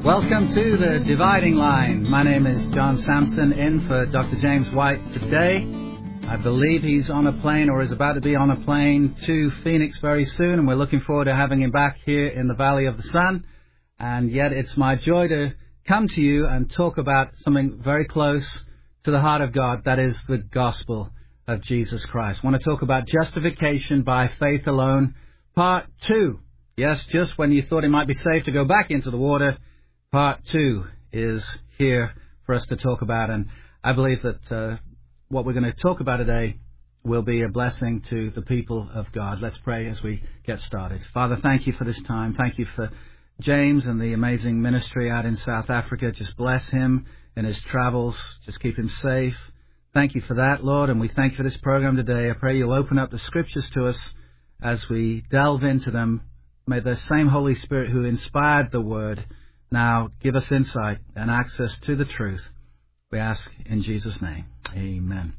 Welcome to the Dividing Line. My name is John Sampson, in for Dr. James White today. I believe he's on a plane or is about to be on a plane to Phoenix very soon, and we're looking forward to having him back here in the Valley of the Sun. And yet it's my joy to come to you and talk about something very close to the heart of God, that is the gospel of Jesus Christ. I want to talk about justification by faith alone, part 2. Yes, just when you thought it might be safe to go back into the water, part 2 is here for us to talk about. And I believe that what we're going to talk about today will be a blessing to the people of God. Let's pray as we get started. Father, thank you for this time. Thank you for James and the amazing ministry out in South Africa. Just bless him in his travels. Just keep him safe. Thank you for that, Lord, and we thank you for this program today. I pray you'll open up the Scriptures to us as we delve into them. May the same Holy Spirit who inspired the Word now give us insight and access to the truth. We ask in Jesus' name. Amen.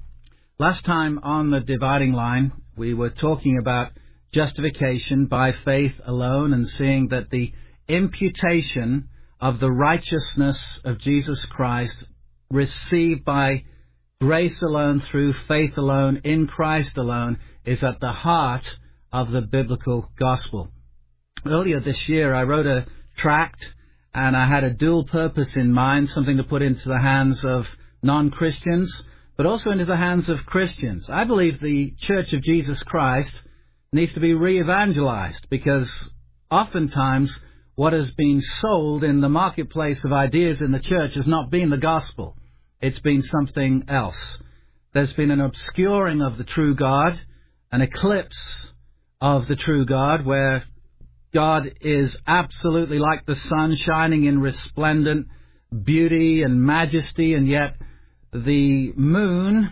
Last time on the Dividing Line, we were talking about justification by faith alone and seeing that the imputation of the righteousness of Jesus Christ received by grace alone, through faith alone, in Christ alone, is at the heart of the biblical gospel. Earlier this year, I wrote a tract, and I had a dual purpose in mind, something to put into the hands of non-Christians, but also into the hands of Christians. I believe the Church of Jesus Christ needs to be re-evangelized, because oftentimes what has been sold in the marketplace of ideas in the church has not been the gospel. It's been something else. There's been an obscuring of the true God, an eclipse of the true God, where God is absolutely like the sun, shining in resplendent beauty and majesty, and yet the moon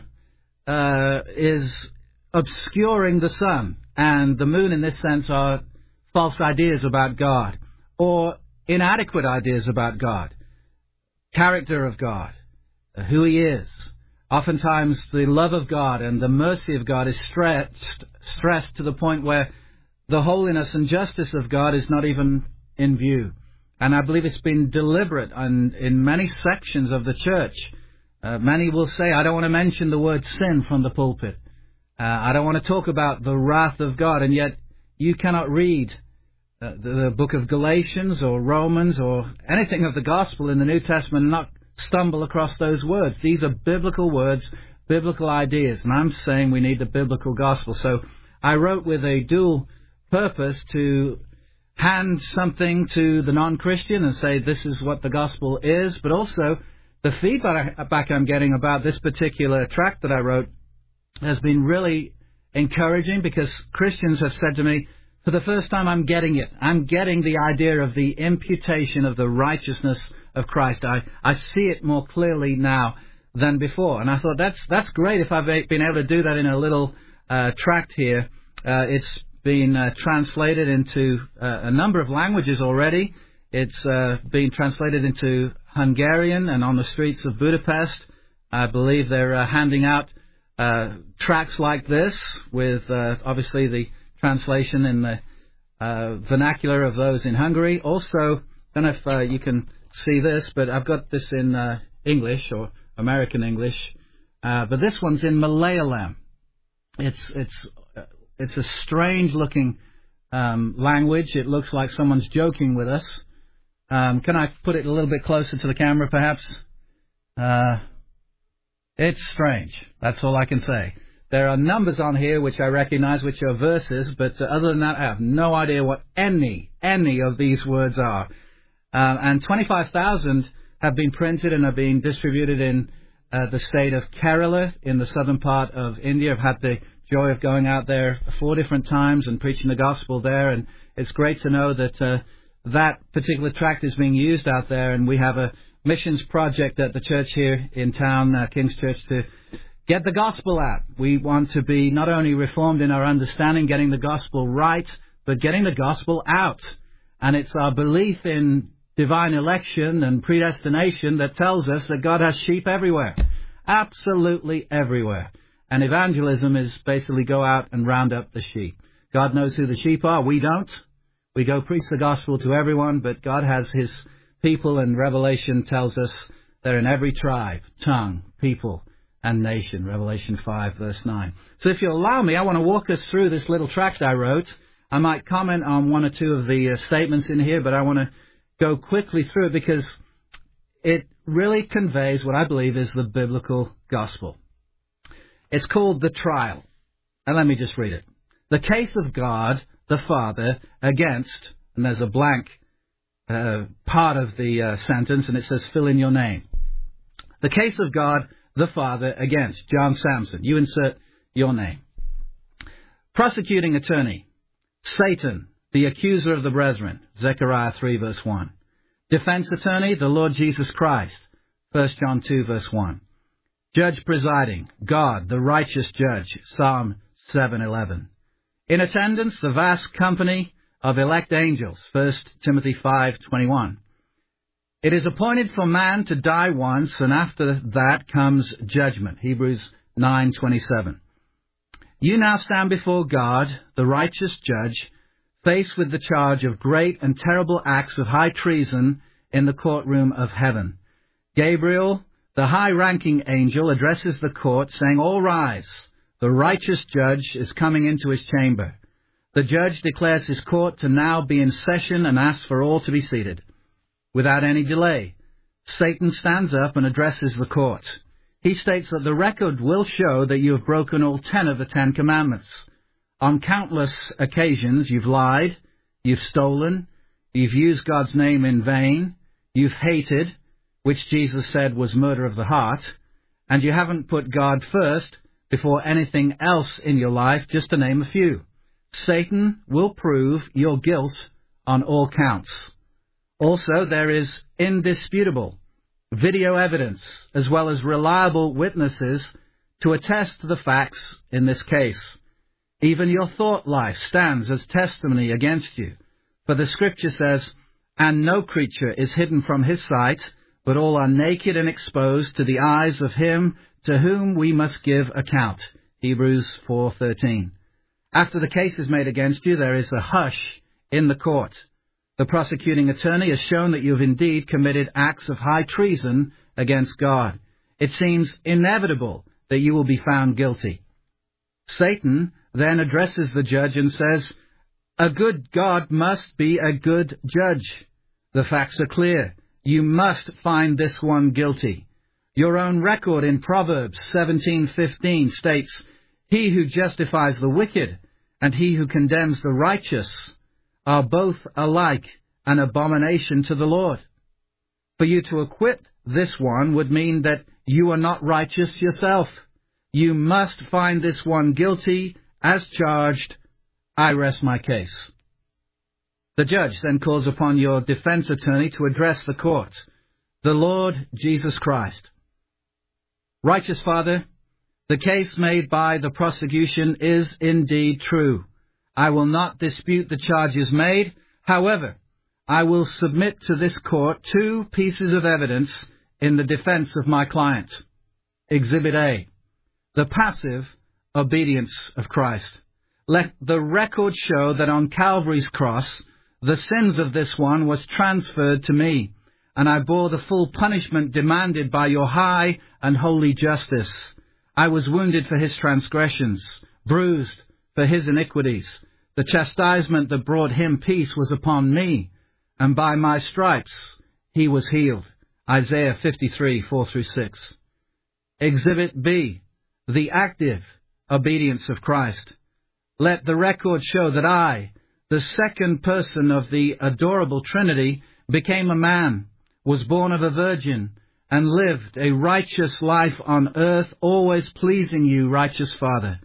is obscuring the sun. And the moon, in this sense, are false ideas about God, or inadequate ideas about God, character of God, who He is. Oftentimes, the love of God and the mercy of God is stressed to the point where the holiness and justice of God is not even in view. And I believe it's been deliberate in many sections of the church. Many will say, I don't want to mention the word sin from the pulpit. I don't want to talk about the wrath of God. And yet you cannot read the book of Galatians or Romans or anything of the gospel in the New Testament and not stumble across those words. These are biblical words, biblical ideas. And I'm saying we need the biblical gospel. So I wrote with a dual purpose to hand something to the non-Christian and say this is what the gospel is, but also the feedback I'm getting about this particular tract that I wrote has been really encouraging, because Christians have said to me, for the first time I'm getting it. I'm getting the idea of the imputation of the righteousness of Christ. I see it more clearly now than before. And I thought that's great if I've been able to do that in a little tract here. It's been translated into a number of languages already. It's been translated into Hungarian, and on the streets of Budapest, I believe they're handing out tracts like this with obviously the translation in the vernacular of those in Hungary. Also, I don't know if you can see this, but I've got this in English or American English, but this one's in Malayalam. It's a strange-looking language. It looks like someone's joking with us. Can I put it a little bit closer to the camera, perhaps? It's strange. That's all I can say. There are numbers on here which I recognize, which are verses, but other than that, I have no idea what any of these words are. And 25,000 have been printed and are being distributed in the state of Kerala in the southern part of India. I've had the joy of going out there 4 different times and preaching the gospel there, and it's great to know that that particular tract is being used out there, and we have a missions project at the church here in town, King's Church, to get the gospel out. We want to be not only reformed in our understanding, getting the gospel right, but getting the gospel out. And it's our belief in divine election and predestination that tells us that God has sheep everywhere, absolutely everywhere. And evangelism is basically go out and round up the sheep. God knows who the sheep are. We don't. We go preach the gospel to everyone, but God has His people, and Revelation tells us they're in every tribe, tongue, people, and nation. Revelation 5, verse 9. So if you'll allow me, I want to walk us through this little tract I wrote. I might comment on one or two of the statements in here, but I want to go quickly through it because it really conveys what I believe is the biblical gospel. It's called The Trial. And let me just read it. The case of God, the Father, against, and there's a blank part of the sentence, and it says, fill in your name. The case of God, the Father, against John Samson. You insert your name. Prosecuting attorney, Satan, the accuser of the brethren. Zechariah 3, verse 1. Defense attorney, the Lord Jesus Christ. 1 John 2, verse 1. Judge presiding, God, the righteous judge. Psalm 7:11. In attendance, the vast company of elect angels. 1 Timothy 5:21. It is appointed for man to die once, and after that comes judgment. Hebrews 9:27. You now stand before God, the righteous judge, faced with the charge of great and terrible acts of high treason in the courtroom of heaven. Gabriel, the high-ranking angel, addresses the court, saying, all rise. The righteous judge is coming into his chamber. The judge declares his court to now be in session and asks for all to be seated. Without any delay, Satan stands up and addresses the court. He states that the record will show that you have broken all 10 of the 10 commandments. On countless occasions, you've lied, you've stolen, you've used God's name in vain, you've hated, which Jesus said was murder of the heart, and you haven't put God first before anything else in your life, just to name a few. Satan will prove your guilt on all counts. Also, there is indisputable video evidence, as well as reliable witnesses to attest to the facts in this case. Even your thought life stands as testimony against you. For the Scripture says, and no creature is hidden from his sight, but all are naked and exposed to the eyes of him to whom we must give account. Hebrews 4:13. After the case is made against you, there is a hush in the court. The prosecuting attorney has shown that you have indeed committed acts of high treason against God. It seems inevitable that you will be found guilty. Satan then addresses the judge and says, a good God must be a good judge. The facts are clear. You must find this one guilty. Your own record in Proverbs 17:15 states, he who justifies the wicked and he who condemns the righteous are both alike an abomination to the Lord. For you to acquit this one would mean that you are not righteous yourself. You must find this one guilty as charged. I rest my case. The judge then calls upon your defense attorney to address the court. The Lord Jesus Christ. Righteous Father, the case made by the prosecution is indeed true. I will not dispute the charges made. However, I will submit to this court 2 pieces of evidence in the defense of my client. Exhibit A, the passive obedience of Christ. Let the record show that on Calvary's cross, the sins of this one was transferred to me, and I bore the full punishment demanded by your high and holy justice. I was wounded for his transgressions, bruised for his iniquities. The chastisement that brought him peace was upon me, and by my stripes he was healed. Isaiah 53:4-6. Exhibit B, the active obedience of Christ. Let the record show that I, the second person of the adorable Trinity, became a man, was born of a virgin, and lived a righteous life on earth, always pleasing you, righteous Father.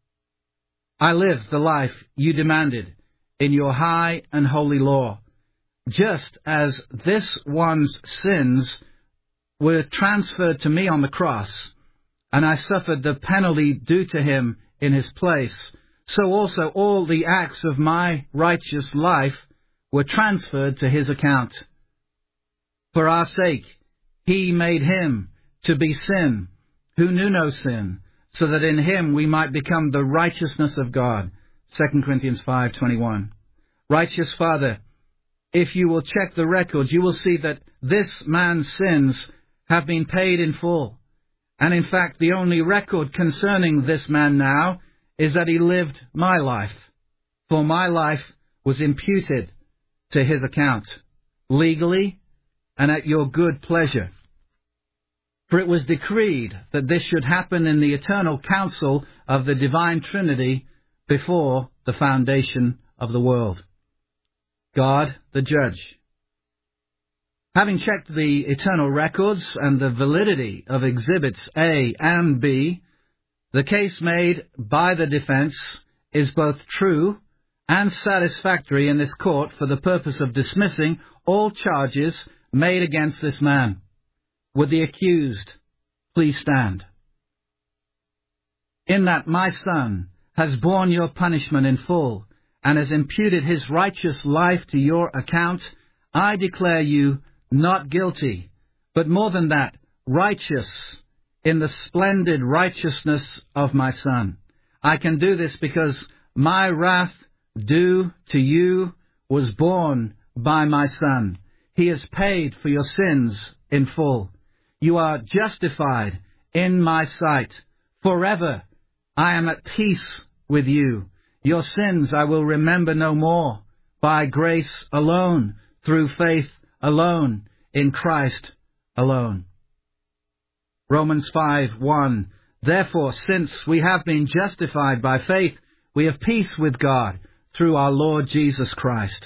I lived the life you demanded in your high and holy law, just as this one's sins were transferred to me on the cross, and I suffered the penalty due to him in his place, so also all the acts of my righteous life were transferred to his account. For our sake, he made him to be sin, who knew no sin, so that in him we might become the righteousness of God. 2 Corinthians 5:21. Righteous Father, if you will check the records, you will see that this man's sins have been paid in full. And in fact, the only record concerning this man now is that he lived my life. For my life was imputed to his account, legally and at your good pleasure. For it was decreed that this should happen in the eternal counsel of the divine Trinity before the foundation of the world. God, the judge. Having checked the eternal records and the validity of Exhibits A and B, the case made by the defense is both true and satisfactory in this court for the purpose of dismissing all charges made against this man. Would the accused please stand? In that my son has borne your punishment in full and has imputed his righteous life to your account, I declare you not guilty, but more than that, righteous in the splendid righteousness of my Son. I can do this because my wrath due to you was borne by my Son. He has paid for your sins in full. You are justified in my sight. Forever I am at peace with you. Your sins I will remember no more. By grace alone, through faith alone, in Christ alone. Romans 5:1. Therefore, since we have been justified by faith, we have peace with God through our Lord Jesus Christ.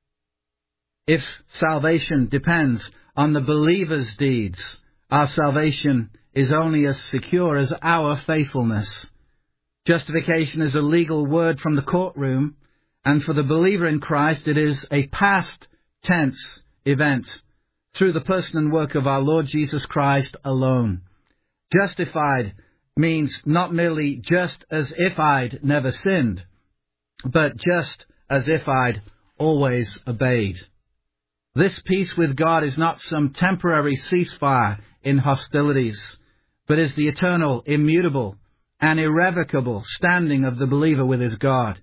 If salvation depends on the believer's deeds, our salvation is only as secure as our faithfulness. Justification is a legal word from the courtroom, and for the believer in Christ it is a past tense event through the person and work of our Lord Jesus Christ alone. Justified means not merely just as if I'd never sinned, but just as if I'd always obeyed. This peace with God is not some temporary ceasefire in hostilities, but is the eternal, immutable, and irrevocable standing of the believer with his God.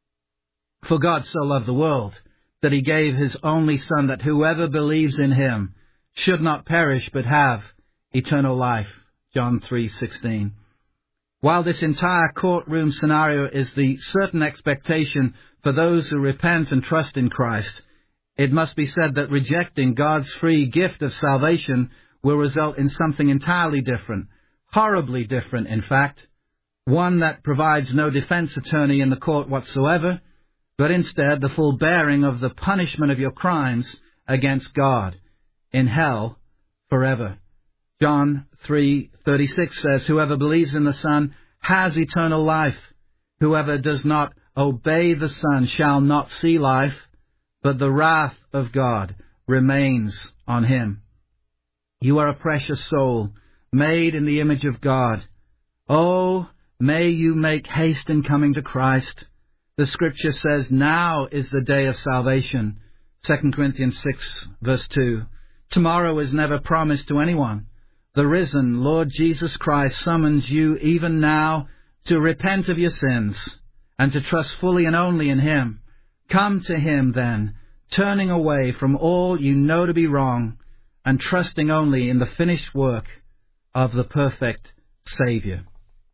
For God so loved the world that he gave his only Son, that whoever believes in him should not perish but have eternal life. John 3:16. While this entire courtroom scenario is the certain expectation for those who repent and trust in Christ, it must be said that rejecting God's free gift of salvation will result in something entirely different, horribly different, in fact, one that provides no defense attorney in the court whatsoever, but instead the full bearing of the punishment of your crimes against God in hell forever. John 3:36 says, whoever believes in the Son has eternal life. Whoever does not obey the Son shall not see life, but the wrath of God remains on him. You are a precious soul, made in the image of God. Oh, may you make haste in coming to Christ. The Scripture says, now is the day of salvation. 2 Corinthians 6:2. Tomorrow is never promised to anyone. The risen Lord Jesus Christ summons you even now to repent of your sins and to trust fully and only in him. Come to him then, turning away from all you know to be wrong and trusting only in the finished work of the perfect Savior.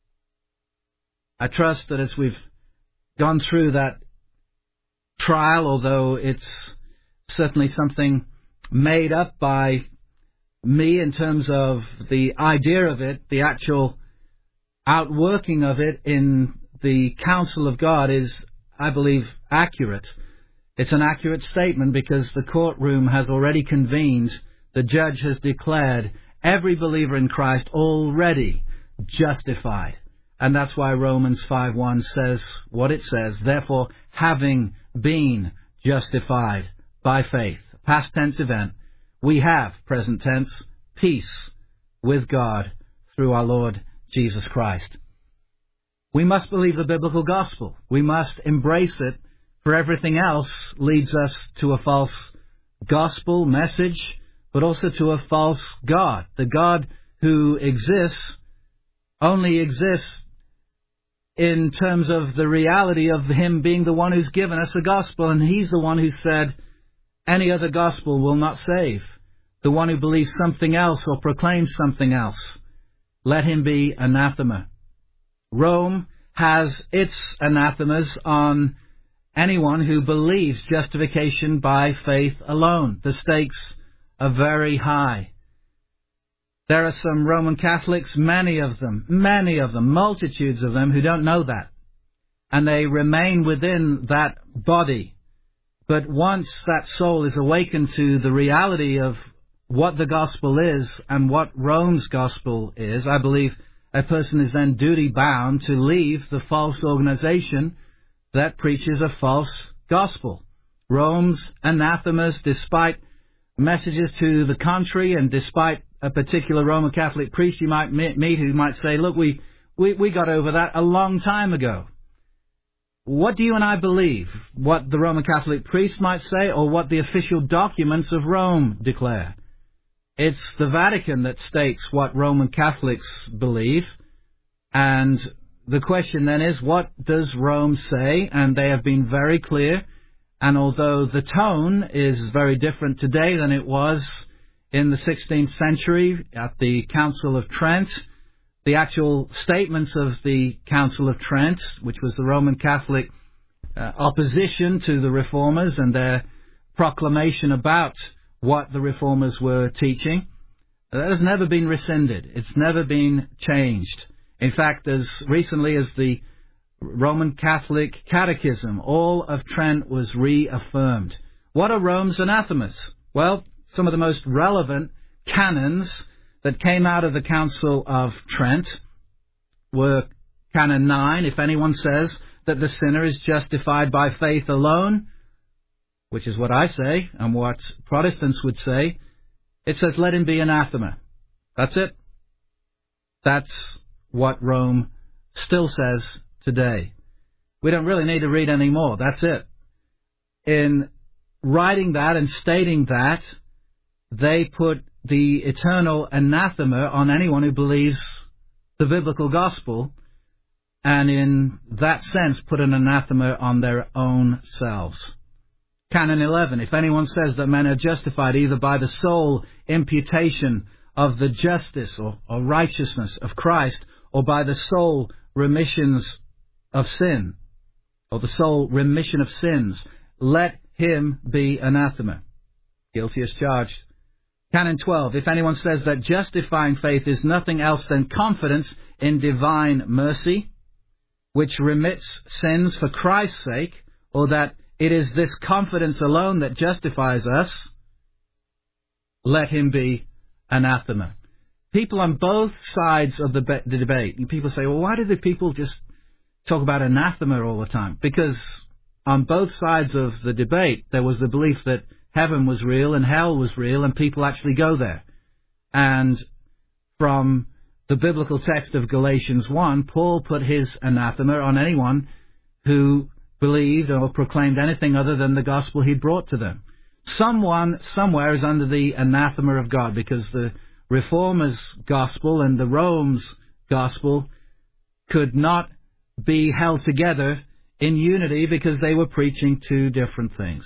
I trust that as we've gone through that trial, although it's certainly something made up by me in terms of the idea of it, the actual outworking of it in the counsel of God is, I believe, accurate. It's an accurate statement because the courtroom has already convened. The judge has declared every believer in Christ already justified. And that's why Romans 5:1 says what it says. Therefore, having been justified by faith, past tense event, we have, present tense, peace with God through our Lord Jesus Christ. We must believe the biblical gospel. We must embrace it, for everything else leads us to a false gospel message, but also to a false God. The God who exists only exists in terms of the reality of him being the one who's given us the gospel, and he's the one who said, Any other gospel will not save. The one who believes something else or proclaims something else, let him be anathema. Rome has its anathemas on anyone who believes justification by faith alone. The stakes are very high. There are some Roman Catholics, many of them, multitudes of them, who don't know that. And they remain within that body. But once that soul is awakened to the reality of what the gospel is and what Rome's gospel is, I believe a person is then duty-bound to leave the false organization that preaches a false gospel. Rome's anathemas, despite messages to the contrary and despite a particular Roman Catholic priest you might meet who might say, look, we got over that a long time ago. What do you and I believe? What the Roman Catholic priest might say or what the official documents of Rome declare? It's the Vatican that states what Roman Catholics believe, and the question then is, what does Rome say? And they have been very clear, and although the tone is very different today than it was in the 16th century at the Council of Trent, the actual statements of the Council of Trent, which was the Roman Catholic opposition to the Reformers and their proclamation about what the Reformers were teaching, that has never been rescinded. It's never been changed. In fact, as recently as the Roman Catholic Catechism, all of Trent was reaffirmed. What are Rome's anathemas? Well, some of the most relevant canons that came out of the Council of Trent were Canon 9, if anyone says that the sinner is justified by faith alone, which is what I say and what Protestants would say, it says, let him be anathema. That's it. That's what Rome still says today. We don't really need to read any more. That's it. In writing that and stating that, they put the eternal anathema on anyone who believes the biblical gospel, and in that sense put an anathema on their own selves. Canon 11, if anyone says that men are justified either by the sole imputation of the justice or righteousness of Christ, or by the sole remissions of sin, or the sole remission of sins, let him be anathema. Guilty as charged. Canon 12, if anyone says that justifying faith is nothing else than confidence in divine mercy, which remits sins for Christ's sake, or that it is this confidence alone that justifies us, let him be anathema. People on both sides of the debate, and people say, well, why do the people just talk about anathema all the time? Because on both sides of the debate, there was the belief that heaven was real and hell was real and people actually go there. And from the biblical text of Galatians 1, Paul put his anathema on anyone who believed or proclaimed anything other than the gospel he brought to them. Someone, somewhere, is under the anathema of God, because the Reformers' gospel and the Rome's gospel could not be held together in unity because they were preaching two different things.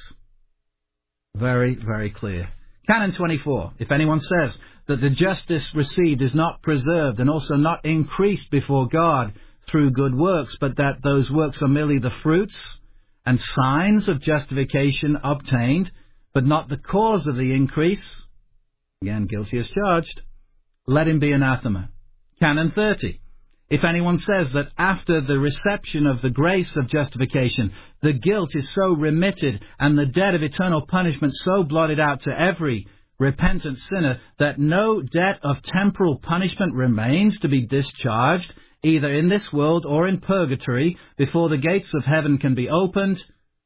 Very, very clear. Canon 24, if anyone says that the justice received is not preserved and also not increased before God through good works, but that those works are merely the fruits and signs of justification obtained, but not the cause of the increase, again, guilty as charged, let him be anathema. Canon 30. If anyone says that after the reception of the grace of justification, the guilt is so remitted and the debt of eternal punishment so blotted out to every repentant sinner that no debt of temporal punishment remains to be discharged, either in this world or in purgatory, before the gates of heaven can be opened,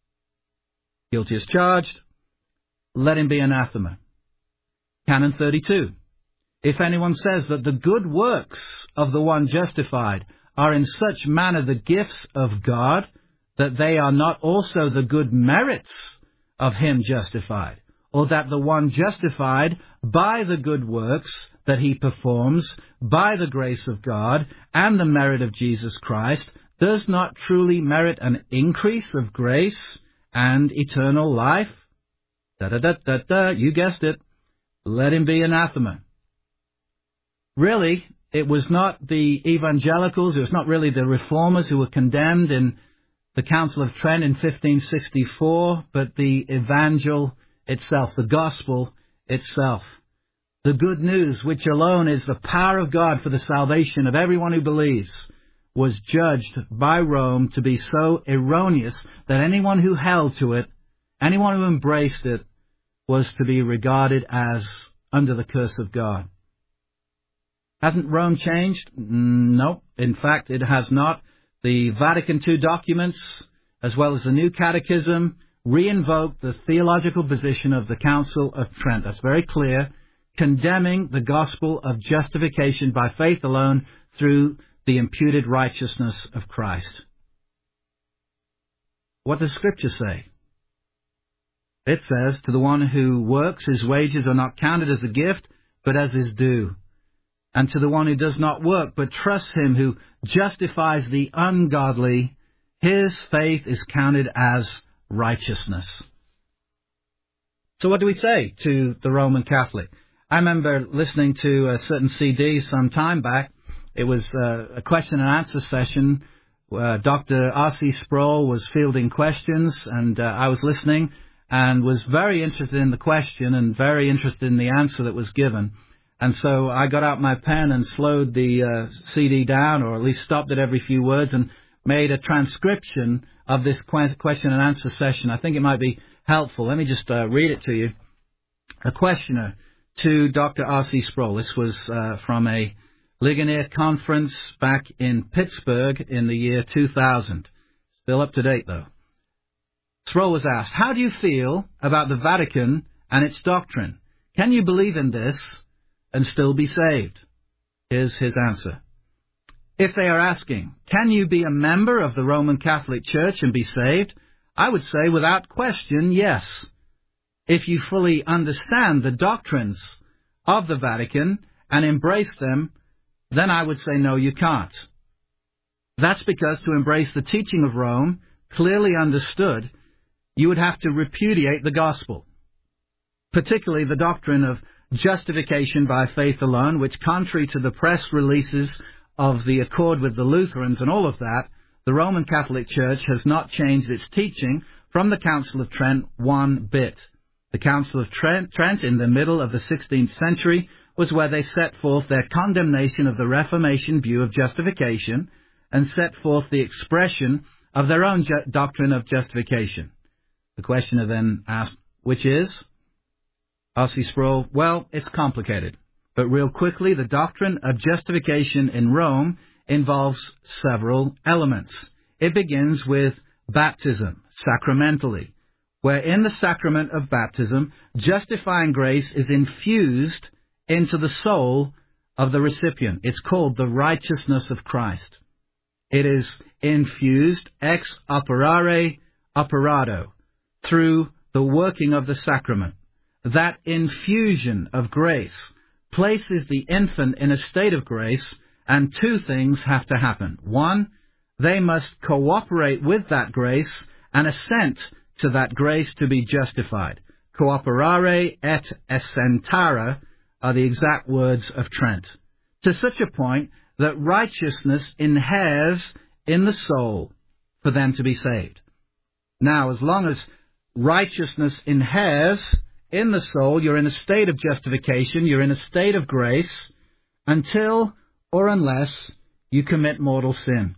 guilty as charged, let him be anathema. Canon 32. If anyone says that the good works of the one justified are in such manner the gifts of God, that they are not also the good merits of him justified, or that the one justified by the good works that he performs, by the grace of God and the merit of Jesus Christ, does not truly merit an increase of grace and eternal life, You guessed it. Let him be anathema. Really, it was not the evangelicals, it was not really the reformers who were condemned in the Council of Trent in 1564, but the evangel itself, the gospel itself. The good news, which alone is the power of God for the salvation of everyone who believes, was judged by Rome to be so erroneous that anyone who held to it, anyone who embraced it, was to be regarded as under the curse of God. Hasn't Rome changed? No. In fact, it has not. The Vatican II documents, as well as the New Catechism, re-invoke the theological position of the Council of Trent. That's very clear, condemning the gospel of justification by faith alone through the imputed righteousness of Christ. What does Scripture say? It says, to the one who works, his wages are not counted as a gift, but as his due. And to the one who does not work, but trusts him who justifies the ungodly, his faith is counted as righteousness. So what do we say to the Roman Catholic? I remember listening to a certain CD some time back. It was a question and answer session. Dr. R.C. Sproul was fielding questions, and I was listening and was very interested in the question and very interested in the answer that was given. And so I got out my pen and slowed the CD down, or at least stopped it every few words, and made a transcription of this question and answer session. I think it might be helpful. Let me just read it to you. A questioner to Dr. R.C. Sproul. This was from a Ligonier conference back in Pittsburgh in the year 2000. Still up to date, though. Sproul was asked, how do you feel about the Vatican and its doctrine? Can you believe in this and still be saved? Here's his answer. If they are asking, can you be a member of the Roman Catholic Church and be saved? I would say without question, yes. If you fully understand the doctrines of the Vatican and embrace them, then I would say no, you can't. That's because to embrace the teaching of Rome, clearly understood, you would have to repudiate the gospel, particularly the doctrine of justification by faith alone, which, contrary to the press releases of the accord with the Lutherans and all of that, the Roman Catholic Church has not changed its teaching from the Council of Trent one bit. The Council of Trent in the middle of the 16th century was where they set forth their condemnation of the Reformation view of justification and set forth the expression of their own doctrine of justification. The questioner then asked, which is? R.C. Sproul, well, it's complicated. But real quickly, the doctrine of justification in Rome involves several elements. It begins with baptism, sacramentally, where in the sacrament of baptism, justifying grace is infused into the soul of the recipient. It's called the righteousness of Christ. It is infused ex operare operato, through the working of the sacrament. That infusion of grace places the infant in a state of grace, and two things have to happen. One, they must cooperate with that grace and assent to that grace to be justified. Cooperare et assentare are the exact words of Trent. To such a point that righteousness inheres in the soul for them to be saved. Now, as long as righteousness inheres in the soul, you're in a state of justification, you're in a state of grace, until or unless you commit mortal sin.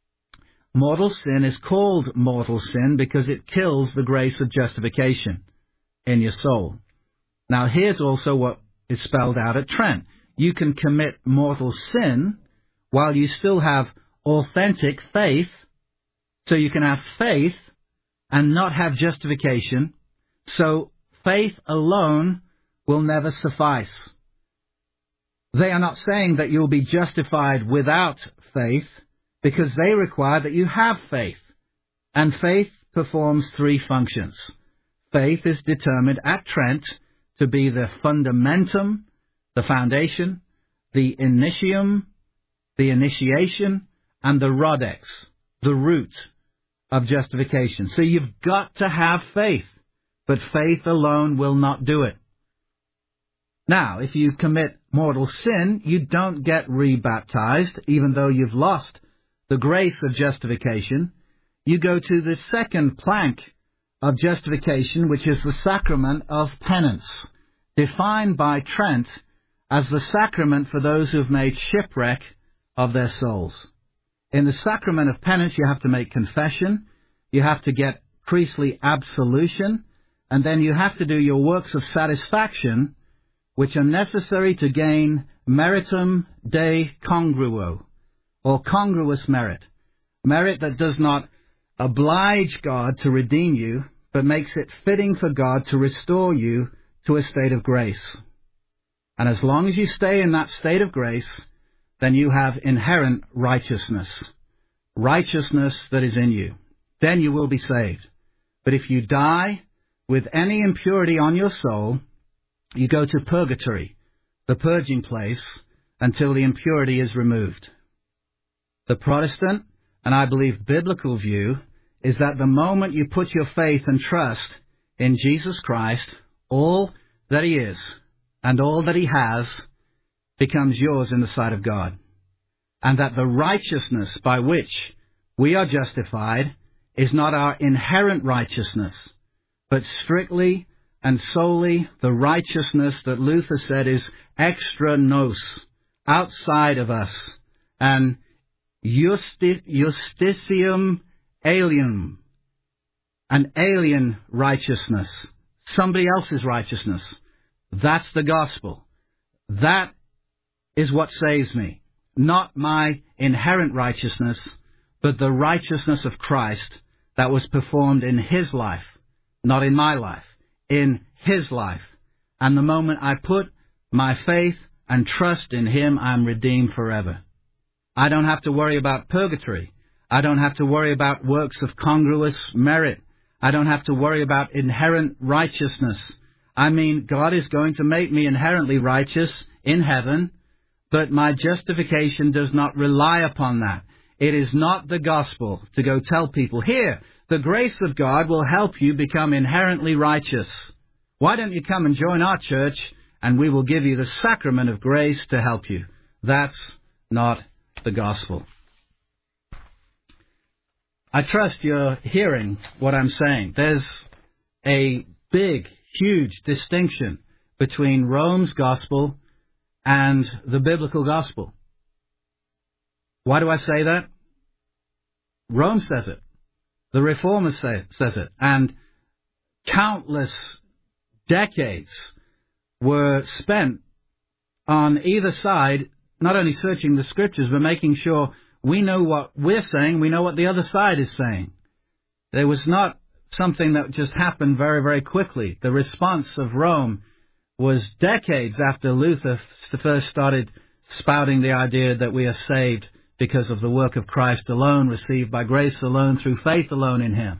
Mortal sin is called mortal sin because it kills the grace of justification in your soul. Now, here's also what is spelled out at Trent. You can commit mortal sin while you still have authentic faith, so you can have faith and not have justification, so faith alone will never suffice. They are not saying that you'll be justified without faith, because they require that you have faith. And faith performs three functions. Faith is determined at Trent to be the fundamentum, the foundation, the initium, the initiation, and the rhodex, the root of justification. So you've got to have faith but faith alone will not do it. Now, if you commit mortal sin, you don't get rebaptized, even though you've lost the grace of justification. You go to the second plank of justification, which is the sacrament of penance, defined by Trent as the sacrament for those who have made shipwreck of their souls. In the sacrament of penance, you have to make confession, you have to get priestly absolution, and then you have to do your works of satisfaction, which are necessary to gain meritum Dei congruo, or congruous merit. Merit that does not oblige God to redeem you, but makes it fitting for God to restore you to a state of grace. And as long as you stay in that state of grace, then you have inherent righteousness. Righteousness that is in you. Then you will be saved. But if you die with any impurity on your soul, you go to purgatory, the purging place, until the impurity is removed. The Protestant, and I believe biblical view, is that the moment you put your faith and trust in Jesus Christ, all that he is and all that he has becomes yours in the sight of God. And that the righteousness by which we are justified is not our inherent righteousness, but strictly and solely the righteousness that Luther said is extra nos, outside of us, and justitium alienum, an alien righteousness, somebody else's righteousness. That's the gospel. That is what saves me. Not my inherent righteousness, but the righteousness of Christ that was performed in his life, not in my life, in his life. And the moment I put my faith and trust in him, I'm redeemed forever. I don't have to worry about purgatory. I don't have to worry about works of congruous merit. I don't have to worry about inherent righteousness. I mean, God is going to make me inherently righteous in heaven, but my justification does not rely upon that. It is not the gospel to go tell people, here, the grace of God will help you become inherently righteous. Why don't you come and join our church, and we will give you the sacrament of grace to help you. That's not the gospel. I trust you're hearing what I'm saying. There's a big, huge distinction between Rome's gospel and the biblical gospel. Why do I say that? Rome says it. The Reformers says it. And countless decades were spent on either side, not only searching the Scriptures, but making sure we know what we're saying, we know what the other side is saying. There was not something that just happened very, very quickly. The response of Rome was decades after Luther first started spouting the idea that we are saved because of the work of Christ alone, received by grace alone, through faith alone in him.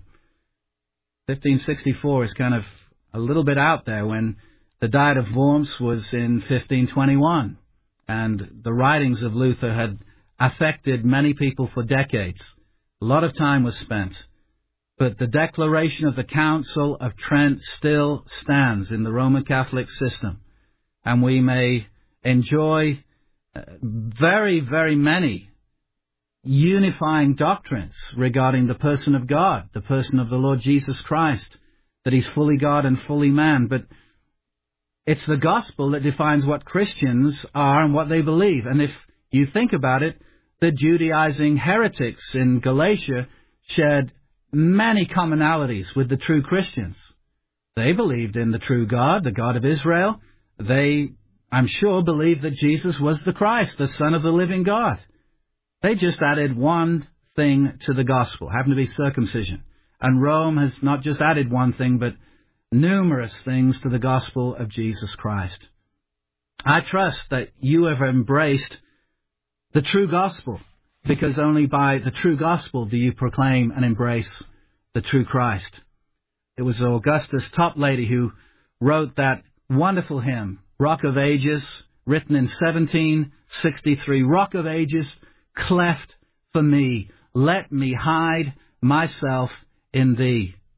1564 is kind of a little bit out there when the Diet of Worms was in 1521, and the writings of Luther had affected many people for decades. A lot of time was spent. But the declaration of the Council of Trent still stands in the Roman Catholic system. And we may enjoy very, very many unifying doctrines regarding the person of God, the person of the Lord Jesus Christ, that he's fully God and fully man. But it's the gospel that defines what Christians are and what they believe. And if you think about it, the Judaizing heretics in Galatia shared many commonalities with the true Christians. They believed in the true God, the God of Israel. They, I'm sure, believed that Jesus was the Christ, the Son of the living God. They just added one thing to the gospel, happened to be circumcision. And Rome has not just added one thing, but numerous things to the gospel of Jesus Christ. I trust that you have embraced the true gospel, because only by the true gospel do you proclaim and embrace the true Christ. It was Augustus Toplady who wrote that wonderful hymn, Rock of Ages, written in 1763. Rock of Ages, cleft for me, let me hide myself in thee.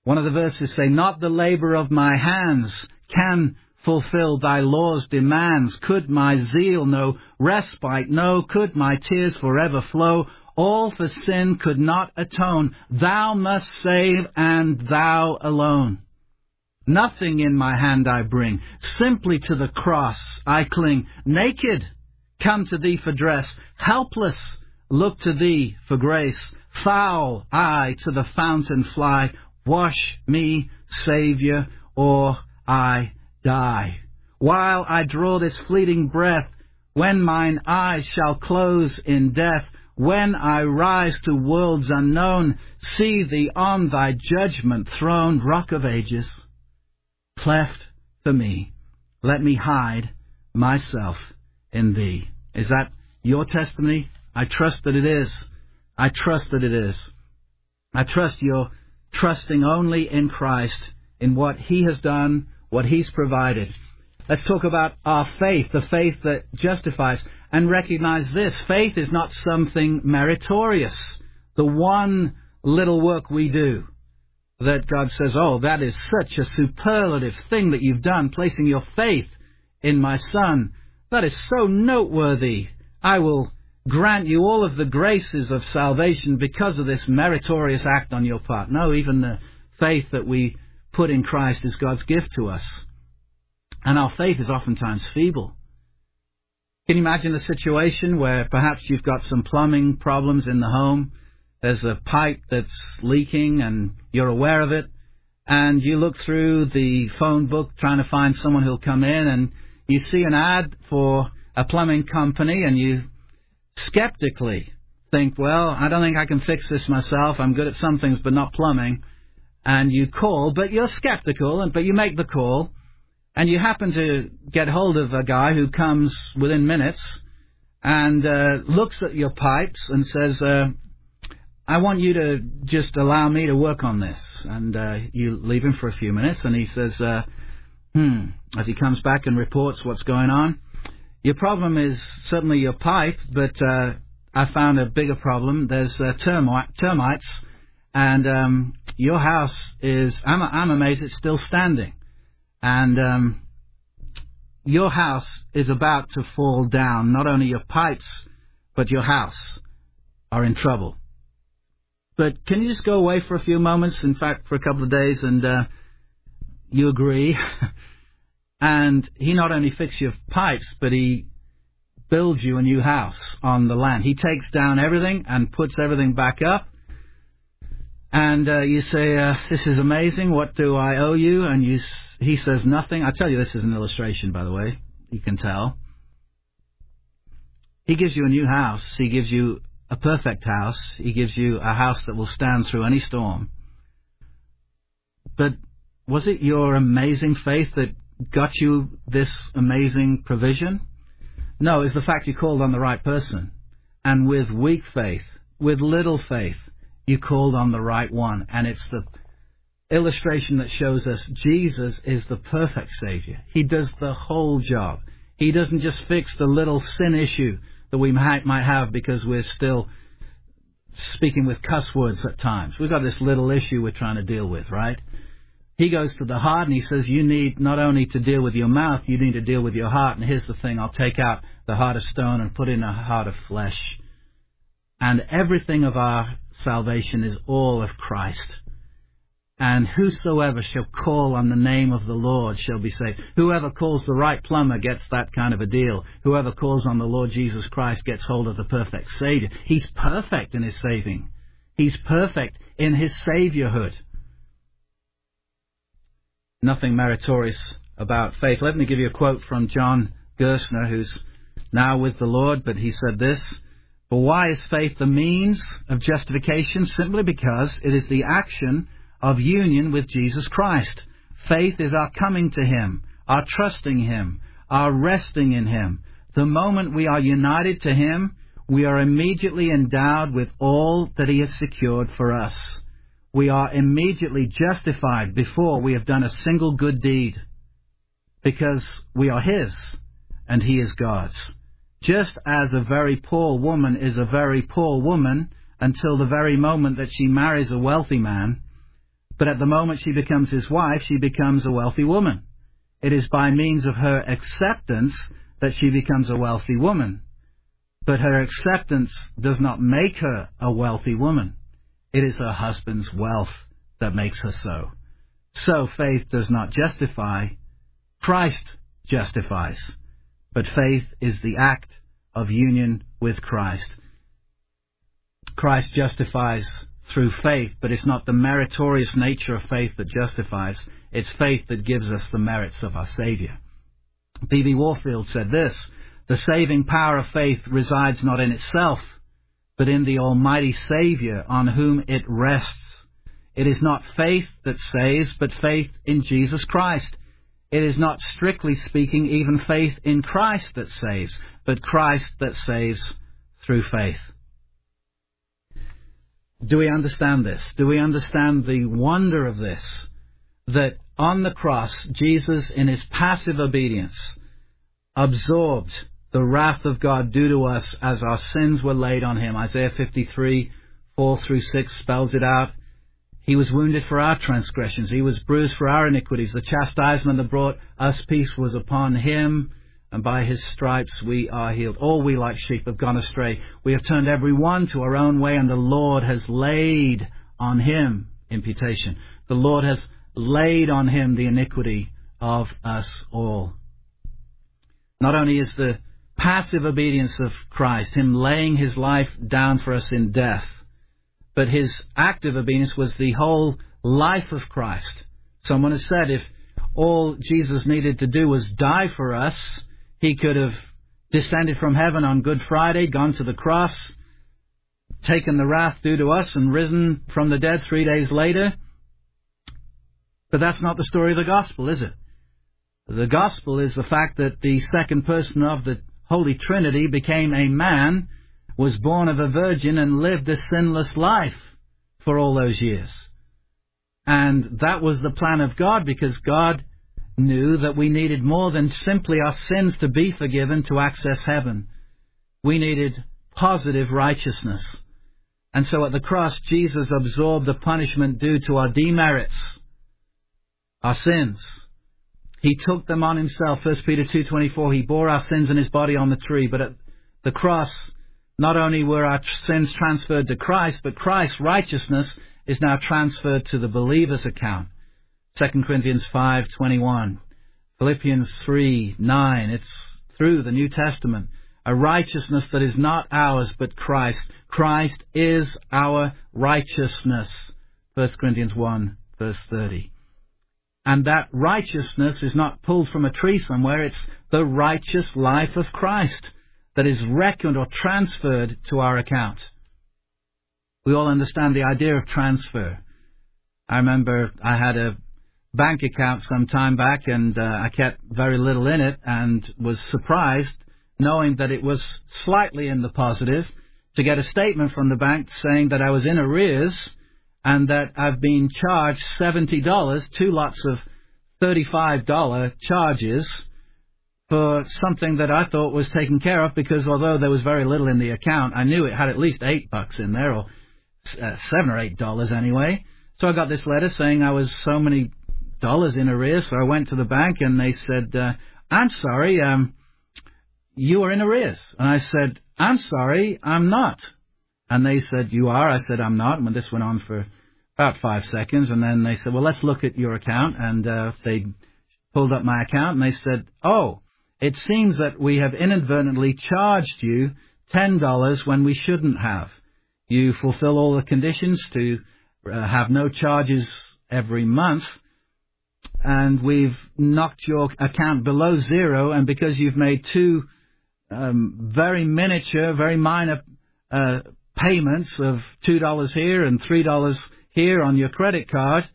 One of the verses say, not the labor of my hands can fulfill thy law's demands. Could my zeal no respite know? Could my tears forever flow? All for sin could not atone. Thou must save, and thou alone. Nothing in my hand I bring. Simply to the cross I cling. Naked, come to thee for dress. Helpless, look to thee for grace. Foul, I to the fountain fly. Wash me, Saviour, or I die. While I draw this fleeting breath, when mine eyes shall close in death, when I rise to worlds unknown, see thee on thy judgment throne, Rock of ages, cleft for me, let me hide myself in thee. Is that your testimony? I trust that it is. I trust that it is. I trust you're trusting only in Christ, in what he has done, what he's provided. Let's talk about our faith, the faith that justifies, and recognize this. Faith is not something meritorious. The one little work we do that God says, oh, that is such a superlative thing that you've done, placing your faith in my Son. That is so noteworthy. I will grant you all of the graces of salvation because of this meritorious act on your part. No, even the faith that we put in Christ is God's gift to us. And our faith is oftentimes feeble. Can you imagine a situation where perhaps you've got some plumbing problems in the home? There's a pipe that's leaking and you're aware of it. And you look through the phone book trying to find someone who'll come in, and you see an ad for a plumbing company, and you skeptically think, well, I don't think I can fix this myself. I'm good at some things, but not plumbing. And you call, but you're skeptical, but you make the call, and you happen to get hold of a guy who comes within minutes and looks at your pipes and says, I want you to just allow me to work on this. And you leave him for a few minutes, and he says, as he comes back and reports what's going on, your problem is certainly your pipe, but I found a bigger problem. There's termites, and your house is, I'm amazed it's still standing. And your house is about to fall down. Not only your pipes, but your house are in trouble. But can you just go away for a few moments, in fact, for a couple of days, and you agree? And he not only fixes your pipes, but he builds you a new house on the land. He takes down everything and puts everything back up. And you say, this is amazing. What do I owe you? And he says nothing. I tell you, this is an illustration, by the way. You can tell. He gives you a new house. He gives you a perfect house. He gives you a house that will stand through any storm. But was it your amazing faith that got you this amazing provision? No, it's the fact you called on the right person. And with weak faith, with little faith, you called on the right one. And it's the illustration that shows us Jesus is the perfect Savior. He does the whole job. He doesn't just fix the little sin issue that we might have because we're still speaking with cuss words at times. We've got this little issue we're trying to deal with, right? He goes to the heart and he says, you need not only to deal with your mouth, you need to deal with your heart. And here's the thing, I'll take out the heart of stone and put in a heart of flesh. And everything of our salvation is all of Christ. And whosoever shall call on the name of the Lord shall be saved. Whoever calls the right plumber gets that kind of a deal. Whoever calls on the Lord Jesus Christ gets hold of the perfect Savior. He's perfect in his saving. He's perfect in his Saviourhood. Nothing meritorious about faith. Let me give you a quote from John Gerstner, who's now with the Lord, but he said this: "For why is faith the means of justification? Simply because it is the action of union with Jesus Christ. Faith is our coming to him, our trusting him, our resting in him. The moment we are united to him, we are immediately endowed with all that he has secured for us. We are immediately justified before we have done a single good deed, because we are his and he is God's. Just as a very poor woman is a very poor woman until the very moment that she marries a wealthy man, But at the moment she becomes his wife, she becomes a wealthy woman. It is by means of her acceptance that she becomes a wealthy woman. But her acceptance does not make her a wealthy woman. It is her husband's wealth that makes her so. So faith does not justify, Christ justifies. But faith is the act of union with Christ. Christ justifies through faith, but it's not the meritorious nature of faith that justifies. It's faith that gives us the merits of our Saviour. B.B. Warfield said this: the saving power of faith resides not in itself, but in the Almighty Saviour on whom it rests. It is not faith that saves, but faith in Jesus Christ. It is not, strictly speaking, even faith in Christ that saves, but Christ that saves through faith. Do we understand this? Do we understand the wonder of this? That on the cross, Jesus, in his passive obedience, absorbed the wrath of God due to us as our sins were laid on him. Isaiah 53, 4-6 spells it out. He was wounded for our transgressions. He was bruised for our iniquities. The chastisement that brought us peace was upon him, and by his stripes we are healed. All we like sheep have gone astray. We have turned every one to our own way, and the Lord has laid on him imputation. The Lord has laid on him the iniquity of us all. Not only is the passive obedience of Christ, him laying his life down for us in death, but his active obedience was the whole life of Christ. Someone has said if all Jesus needed to do was die for us, he could have descended from heaven on Good Friday, gone to the cross, taken the wrath due to us, and risen from the dead 3 days later. But that's not the story of the gospel, is it? The gospel is the fact that the second person of the Holy Trinity became a man, was born of a virgin, and lived a sinless life for all those years. And that was the plan of God, because God knew that we needed more than simply our sins to be forgiven to access heaven. We needed positive righteousness. And so at the cross, Jesus absorbed the punishment due to our demerits, our sins. He took them on himself. 1 Peter 2:24, he bore our sins in his body on the tree. But at the cross, not only were our sins transferred to Christ, but Christ's righteousness is now transferred to the believer's account. 2 Corinthians 5:21, Philippians 3:9. It's through the New Testament. A righteousness that is not ours, but Christ. Christ is our righteousness. 1 Corinthians 1, verse 30. And that righteousness is not pulled from a tree somewhere. It's the righteous life of Christ that is reckoned or transferred to our account. We all understand the idea of transfer. I remember I had a bank account some time back, and I kept very little in it, and was surprised, knowing that it was slightly in the positive, to get a statement from the bank saying that I was in arrears and that I've been charged $70, 2 lots of $35 charges for something that I thought was taken care of, because although there was very little in the account, I knew it had at least $8 in there, or $7 or $8 anyway. So I got this letter saying I was so many dollars in arrears. So I went to the bank, and they said, I'm sorry, you are in arrears. And I said, I'm sorry, I'm not. And they said, you are? I said, I'm not. And this went on for about 5 seconds. And then they said, well, let's look at your account. And they pulled up my account, and they said, oh, it seems that we have inadvertently charged you $10 when we shouldn't have. You fulfill all the conditions to have no charges every month, and we've knocked your account below zero, and because you've made 2 very miniature, very minor payments of $2 here and $3 here on your credit card,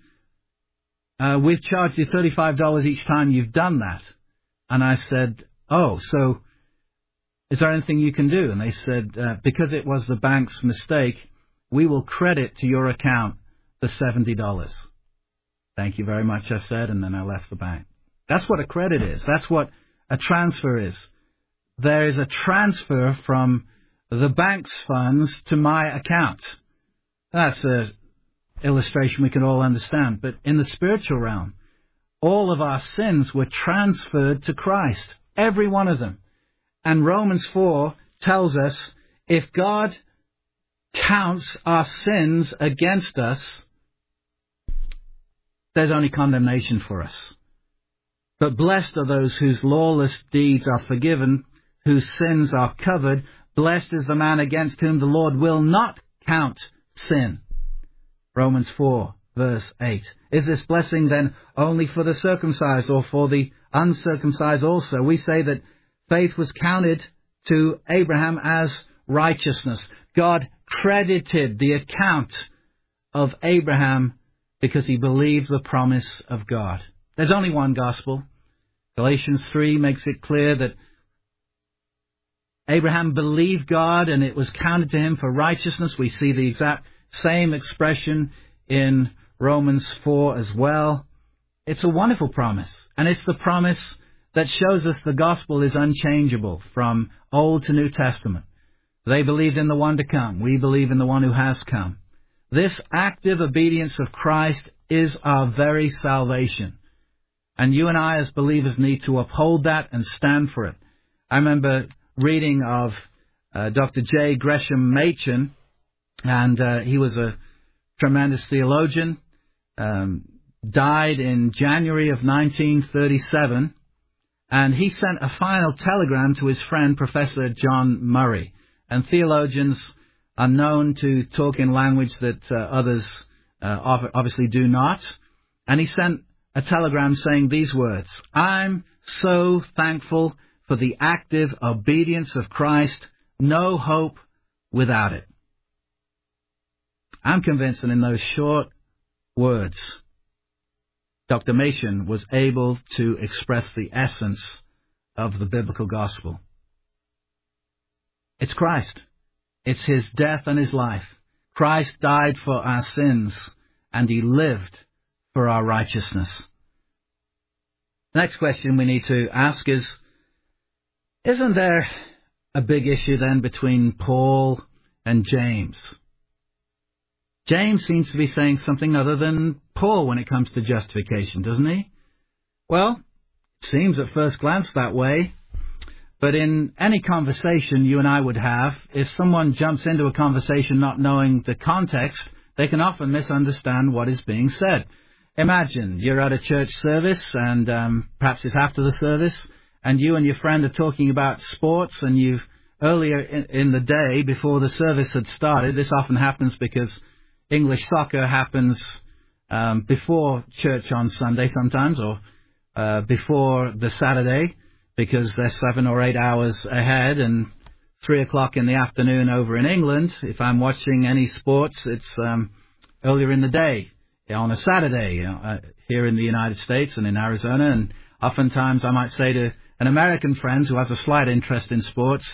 we've charged you $35 each time you've done that. And I said, oh, so is there anything you can do? And they said, because it was the bank's mistake, we will credit to your account the $70. Thank you very much, I said, and then I left the bank. That's what a credit is. That's what a transfer is. There is a transfer from the bank's funds to my account. That's a illustration we can all understand. But in the spiritual realm, all of our sins were transferred to Christ, every one of them. And Romans 4 tells us if God counts our sins against us, there's only condemnation for us. But blessed are those whose lawless deeds are forgiven, whose sins are covered. Blessed is the man against whom the Lord will not count sin. Romans 4, verse 8. Is this blessing then only for the circumcised or for the uncircumcised also? We say that faith was counted to Abraham as righteousness. God credited the account of Abraham because he believed the promise of God. There's only one gospel. Galatians 3 makes it clear that Abraham believed God and it was counted to him for righteousness. We see the exact same expression in Romans 4 as well. It's a wonderful promise, and it's the promise that shows us the gospel is unchangeable from Old to New Testament. They believed in the one to come. We believe in the one who has come. This active obedience of Christ is our very salvation. And you and I as believers need to uphold that and stand for it. I remember reading of Dr. J. Gresham Machen, and he was a tremendous theologian, died in January of 1937, and he sent a final telegram to his friend, Professor John Murray. And theologians are known to talk in language that others obviously do not. And he sent a telegram saying these words: I'm so thankful for the active obedience of Christ, no hope without it. I'm convinced that in those short words, Dr. Machen was able to express the essence of the biblical gospel. It's Christ. It's his death and his life. Christ died for our sins, and he lived for our righteousness. The next question we need to ask is, isn't there a big issue then between Paul and James? James seems to be saying something other than Paul when it comes to justification, doesn't he? Well, it seems at first glance that way. But in any conversation you and I would have, if someone jumps into a conversation not knowing the context, they can often misunderstand what is being said. Imagine you're at a church service, and perhaps it's after the service, and you and your friend are talking about sports, and you've earlier in the day, before the service had started, this often happens because English soccer happens before church on Sunday sometimes, or before the Saturday, because they're 7 or 8 hours ahead, and 3 o'clock in the afternoon over in England. If I'm watching any sports, it's earlier in the day on a Saturday here in the United States and in Arizona. And oftentimes I might say to an American friend who has a slight interest in sports,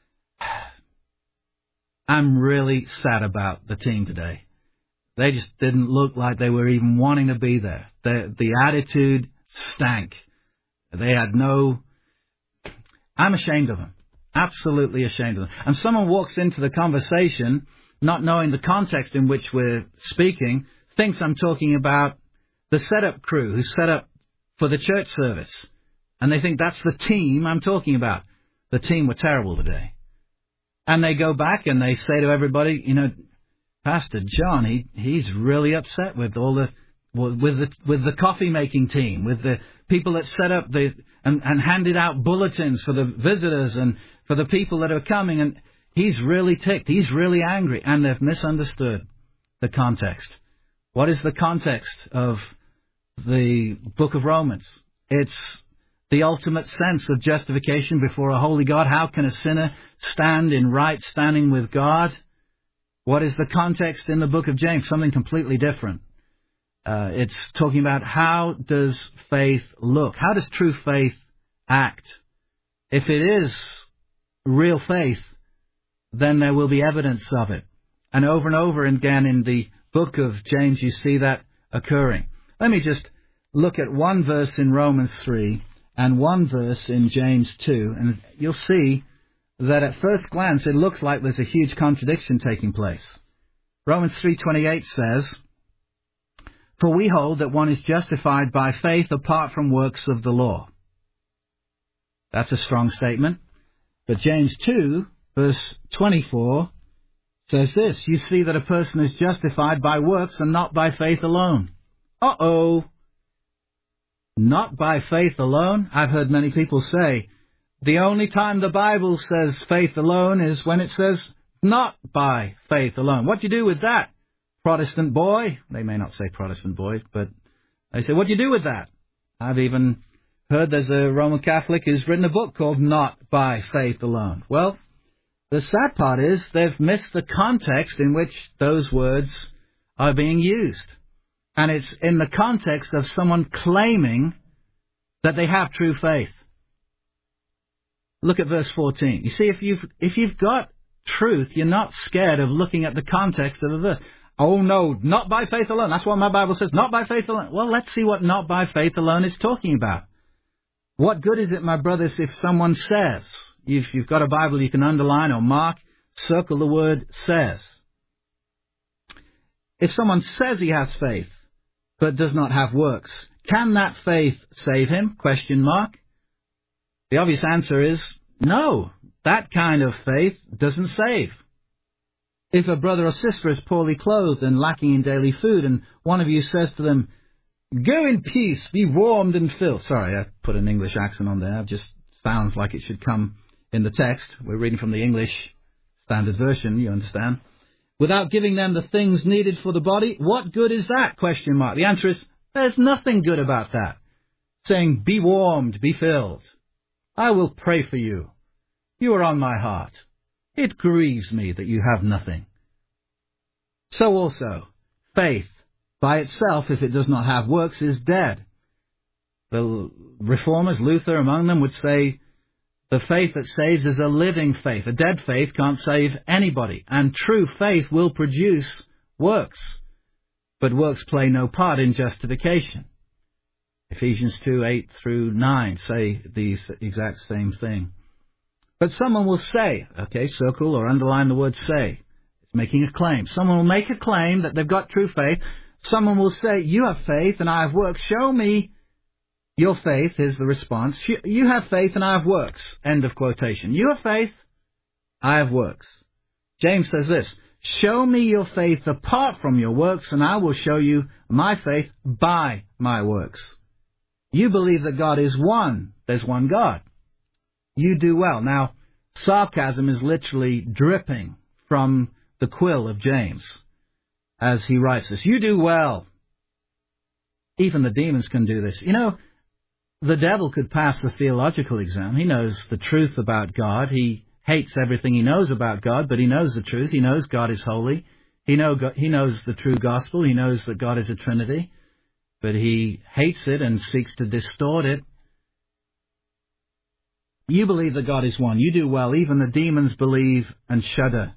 I'm really sad about the team today. They just didn't look like they were even wanting to be there. The attitude stank. They had no... I'm ashamed of them. Absolutely ashamed of them. And someone walks into the conversation, not knowing the context in which we're speaking, thinks I'm talking about the setup crew who set up for the church service. And they think that's the team I'm talking about. The team were terrible today. And they go back and they say to everybody, you know, Pastor John, he's really upset with all the with the coffee making team, with the people that set up and handed out bulletins for the visitors and for the people that are coming, and he's really ticked, he's really angry, and they've misunderstood the context. What is the context of the book of Romans? It's the ultimate sense of justification before a holy God. How can a sinner stand in right standing with God? What is the context in the book of James? Something completely different. It's talking about how does faith look? How does true faith act? If it is real faith, then there will be evidence of it. And over again in the book of James, you see that occurring. Let me just look at one verse in Romans 3 and one verse in James 2, and you'll see that at first glance it looks like there's a huge contradiction taking place. Romans 3:28 says, For we hold that one is justified by faith apart from works of the law. That's a strong statement. But James 2, verse 24, says this, you see that a person is justified by works and not by faith alone. Uh-oh. Not by faith alone? I've heard many people say, the only time the Bible says faith alone is when it says not by faith alone. What do you do with that, Protestant boy? They may not say Protestant boy, but they say, what do you do with that? I've even heard there's a Roman Catholic who's written a book called Not by Faith Alone. Well, the sad part is they've missed the context in which those words are being used. And it's in the context of someone claiming that they have true faith. Look at verse 14. You see, if you've got truth, you're not scared of looking at the context of a verse. Oh no, not by faith alone. That's what my Bible says, not by faith alone. Well, let's see what not by faith alone is talking about. What good is it, my brothers, if someone says, if you've got a Bible you can underline or mark, circle the word says. If someone says he has faith, but does not have works, can that faith save him? Question mark. The obvious answer is no. That kind of faith doesn't save. If a brother or sister is poorly clothed and lacking in daily food, and one of you says to them, go in peace, be warmed and filled. Sorry, I put an English accent on there. It just sounds like it should come in the text. We're reading from the English Standard Version, you understand. Without giving them the things needed for the body, what good is that? Question mark. The answer is, there's nothing good about that. Saying, be warmed, be filled. I will pray for you. You are on my heart. It grieves me that you have nothing. So also, faith, by itself, if it does not have works, is dead. The reformers, Luther among them, would say the faith that saves is a living faith. A dead faith can't save anybody. And true faith will produce works. But works play no part in justification. Ephesians 2, 8 through 9 say the exact same thing. But someone will say, okay, circle or underline the word say. It's making a claim. Someone will make a claim that they've got true faith. Someone will say, you have faith and I have works. Show me your faith, is the response. You have faith and I have works. End of quotation. You have faith, I have works. James says this, show me your faith apart from your works and I will show you my faith by my works. You believe that God is one. There's one God. You do well. Now, sarcasm is literally dripping from the quill of James as he writes this. You do well. Even the demons can do this. You know, the devil could pass the theological exam. He knows the truth about God. He hates everything he knows about God, but he knows the truth. He knows God is holy. He knows the true gospel. He knows that God is a Trinity, but he hates it and seeks to distort it. You believe that God is one. You do well. Even the demons believe and shudder.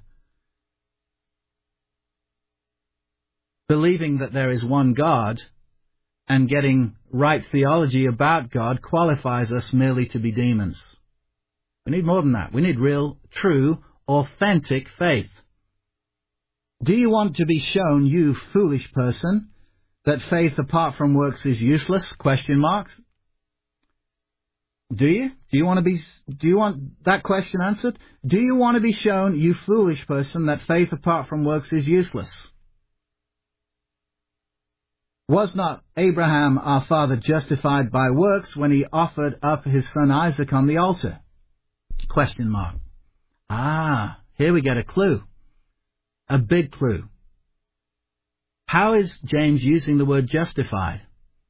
Believing that there is one God and getting right theology about God qualifies us merely to be demons. We need more than that. We need real, true, authentic faith. Do you want to be shown, you foolish person, that faith apart from works is useless? Question marks. Do you? Do you want that question answered? Do you want to be shown, you foolish person, that faith apart from works is useless? Was not Abraham our father justified by works when he offered up his son Isaac on the altar? Question mark. Here we get a clue. A big clue. How is James using the word justified?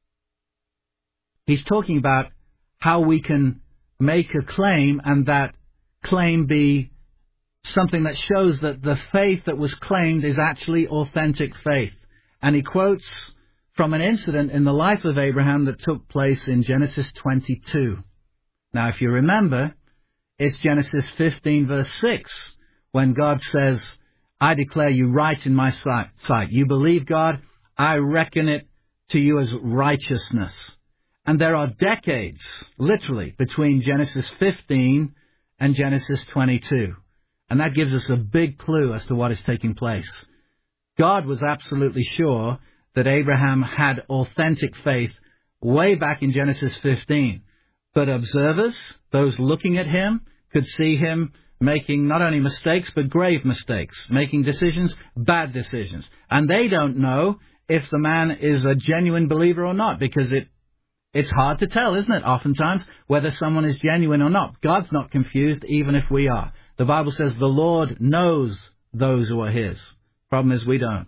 He's talking about how we can make a claim and that claim be something that shows that the faith that was claimed is actually authentic faith. And he quotes from an incident in the life of Abraham that took place in Genesis 22. Now, if you remember, it's Genesis 15, verse 6, when God says, I declare you right in my sight. You believe God, I reckon it to you as righteousness. And there are decades, literally, between Genesis 15 and Genesis 22. And that gives us a big clue as to what is taking place. God was absolutely sure that Abraham had authentic faith way back in Genesis 15. But observers, those looking at him, could see him making not only mistakes, but grave mistakes, making decisions, bad decisions. And they don't know if the man is a genuine believer or not, because it's hard to tell, isn't it, oftentimes, whether someone is genuine or not. God's not confused, even if we are. The Bible says the Lord knows those who are his. Problem is, we don't.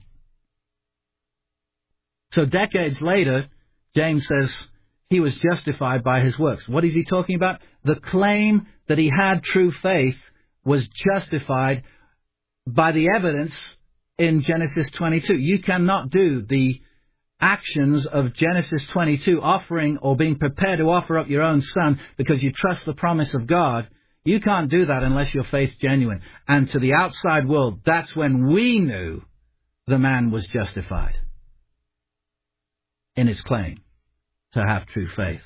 So decades later, James says he was justified by his works. What is he talking about? The claim that he had true faith was justified by the evidence in Genesis 22. You cannot do the actions of Genesis 22, offering or being prepared to offer up your own son because you trust the promise of God. You can't do that unless your faith's genuine. And to the outside world, that's when we knew the man was justified in his claim to have true faith.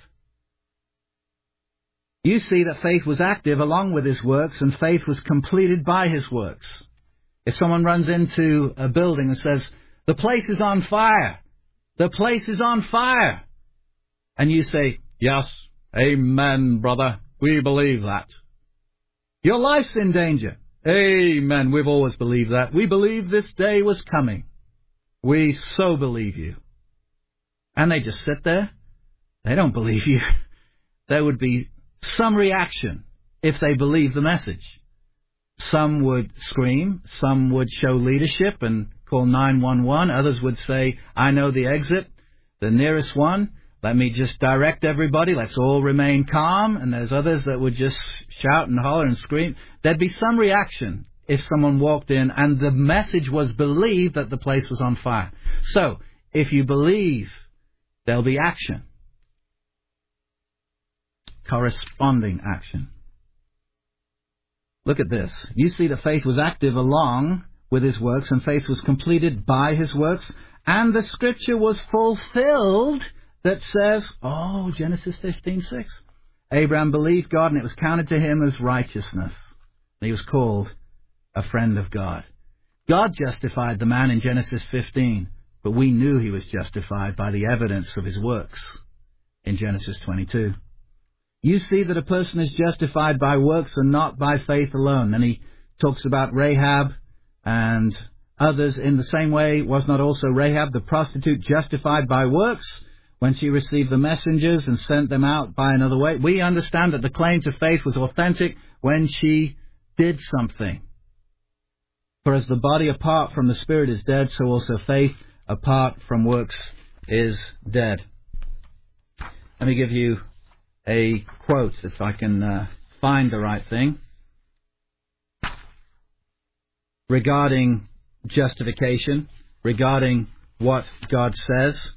You see that faith was active along with his works, and faith was completed by his works. If someone runs into a building and says, "The place is on fire. The place is on fire." And you say, "Yes, amen, brother. We believe that." "Your life's in danger." "Amen. We've always believed that. We believe this day was coming. We so believe you." And they just sit there. They don't believe you. There would be some reaction if they believed the message. Some would scream. Some would show leadership and call 911. Others would say, "I know the exit, the nearest one. Let me just direct everybody. Let's all remain calm." And there's others that would just shout and holler and scream. There'd be some reaction if someone walked in and the message was believed that the place was on fire. So, if you believe, there'll be action. Corresponding action. Look at this. You see that faith was active along with his works, and faith was completed by his works, and the scripture was fulfilled that says, Genesis 15:6. Abraham believed God, and it was counted to him as righteousness. And he was called a friend of God. God justified the man in Genesis 15, but we knew he was justified by the evidence of his works in Genesis 22. You see that a person is justified by works and not by faith alone. And he talks about Rahab and others in the same way. Was not also Rahab the prostitute justified by works when she received the messengers and sent them out by another way? We understand that the claim to faith was authentic when she did something. For as the body apart from the spirit is dead, so also faith apart from works is dead. Let me give you a quote, if I can find the right thing, regarding justification, regarding what God says.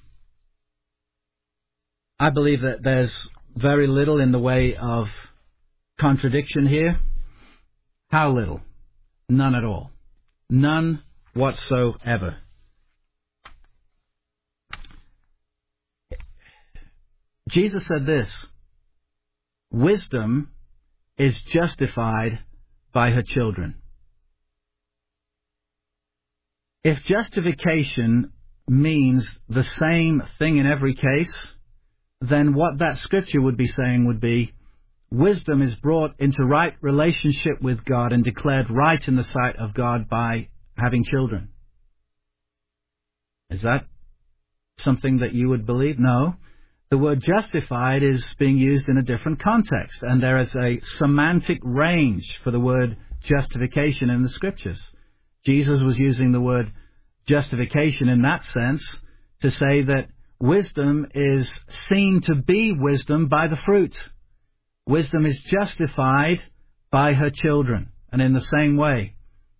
I believe that there's very little in the way of contradiction here. How little? None at all. None whatsoever. Jesus said this: wisdom is justified by her children. If justification means the same thing in every case, then what that scripture would be saying would be, wisdom is brought into right relationship with God and declared right in the sight of God by having children. Is that something that you would believe? No. The word justified is being used in a different context, and there is a semantic range for the word justification in the Scriptures. Jesus was using the word justification in that sense to say that wisdom is seen to be wisdom by the fruit. Wisdom is justified by her children. And in the same way,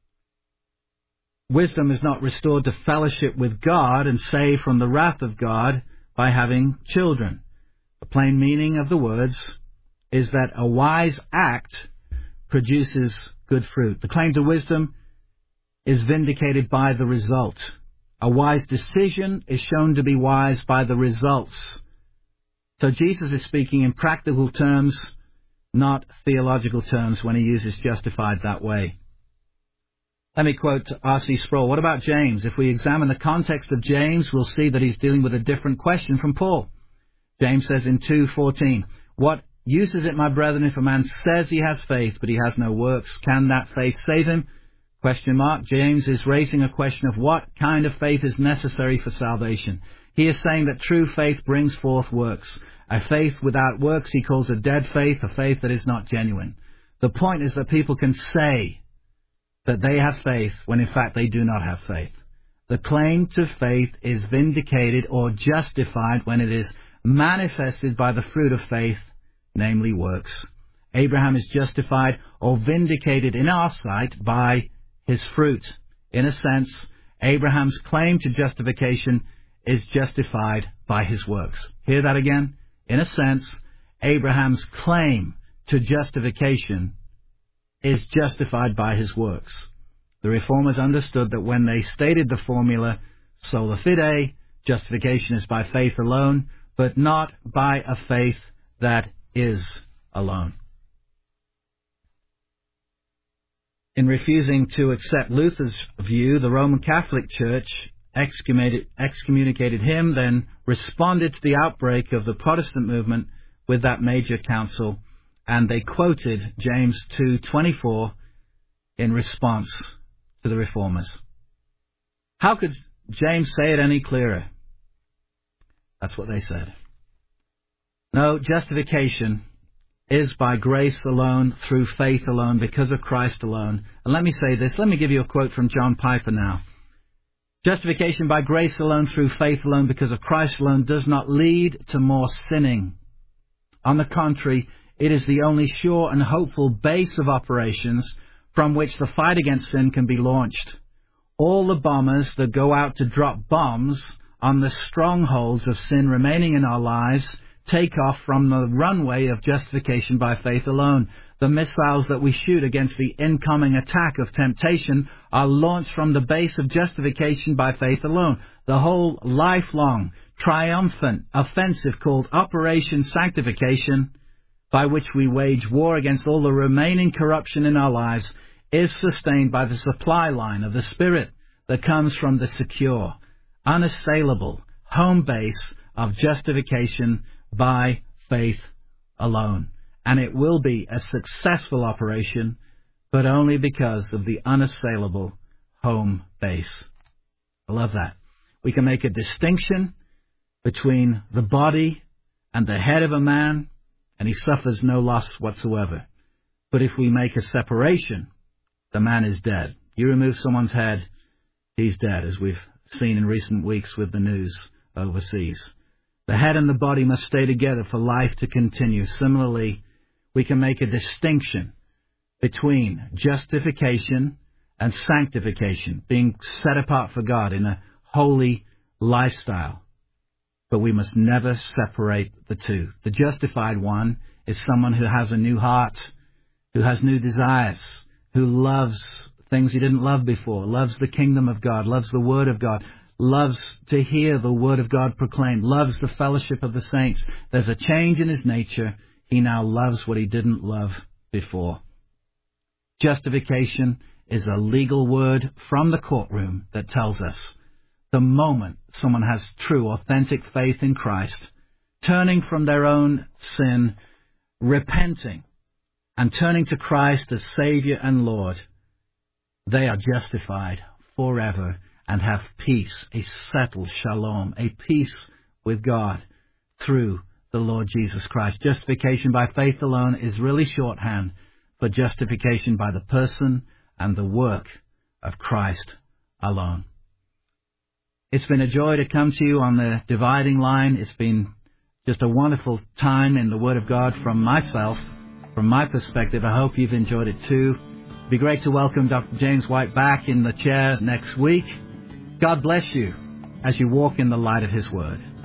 wisdom is not restored to fellowship with God and saved from the wrath of God by having children. The plain meaning of the words is that a wise act produces good fruit. The claim to wisdom is vindicated by the result. A wise decision is shown to be wise by the results. So Jesus is speaking in practical terms, not theological terms, when he uses justified that way. Let me quote R.C. Sproul. What about James? If we examine the context of James, we'll see that he's dealing with a different question from Paul. James says in 2:14, "What use is it, my brethren, if a man says he has faith, but he has no works? Can that faith save him?" Question mark. James is raising a question of what kind of faith is necessary for salvation. He is saying that true faith brings forth works. A faith without works he calls a dead faith, a faith that is not genuine. The point is that people can say that they have faith when in fact they do not have faith. The claim to faith is vindicated or justified when it is manifested by the fruit of faith, namely works. Abraham is justified or vindicated in our sight by his fruit. In a sense, Abraham's claim to justification is justified by his works. Hear that again? In a sense, Abraham's claim to justification is justified by his works. The Reformers understood that when they stated the formula, sola fide, justification is by faith alone, but not by a faith that is alone. In refusing to accept Luther's view, the Roman Catholic Church excommunicated him, then responded to the outbreak of the Protestant movement with that major council, and they quoted James 2:24 in response to the Reformers. How could James say it any clearer? That's what they said. No, justification is by grace alone, through faith alone, because of Christ alone. And let me say this. Let me give you a quote from John Piper now. Justification by grace alone, through faith alone, because of Christ alone, does not lead to more sinning. On the contrary, it is the only sure and hopeful base of operations from which the fight against sin can be launched. All the bombers that go out to drop bombs on the strongholds of sin remaining in our lives take off from the runway of justification by faith alone. The missiles that we shoot against the incoming attack of temptation are launched from the base of justification by faith alone. The whole lifelong, triumphant offensive called Operation Sanctification, by which we wage war against all the remaining corruption in our lives, is sustained by the supply line of the Spirit that comes from the secure, unassailable home base of justification by faith alone. And it will be a successful operation, but only because of the unassailable home base. I love that. We can make a distinction between the body and the head of a man, and he suffers no loss whatsoever. But if we make a separation, the man is dead. You remove someone's head, he's dead, as we've seen in recent weeks with the news overseas. The head and the body must stay together for life to continue. Similarly, we can make a distinction between justification and sanctification, being set apart for God in a holy lifestyle. But we must never separate the two. The justified one is someone who has a new heart, who has new desires, who loves things he didn't love before, loves the kingdom of God, loves the Word of God, loves to hear the Word of God proclaimed, loves the fellowship of the saints. There's a change in his nature. He now loves what he didn't love before. Justification is a legal word from the courtroom that tells us the moment someone has true, authentic faith in Christ, turning from their own sin, repenting, and turning to Christ as Savior and Lord, they are justified forever and have peace, a settled shalom, a peace with God through the Lord Jesus Christ. Justification by faith alone is really shorthand for justification by the person and the work of Christ alone. It's been a joy to come to you on the dividing line. It's been just a wonderful time in the Word of God from myself, from my perspective. I hope you've enjoyed it too. It'd be great to welcome Dr. James White back in the chair next week. God bless you as you walk in the light of His Word.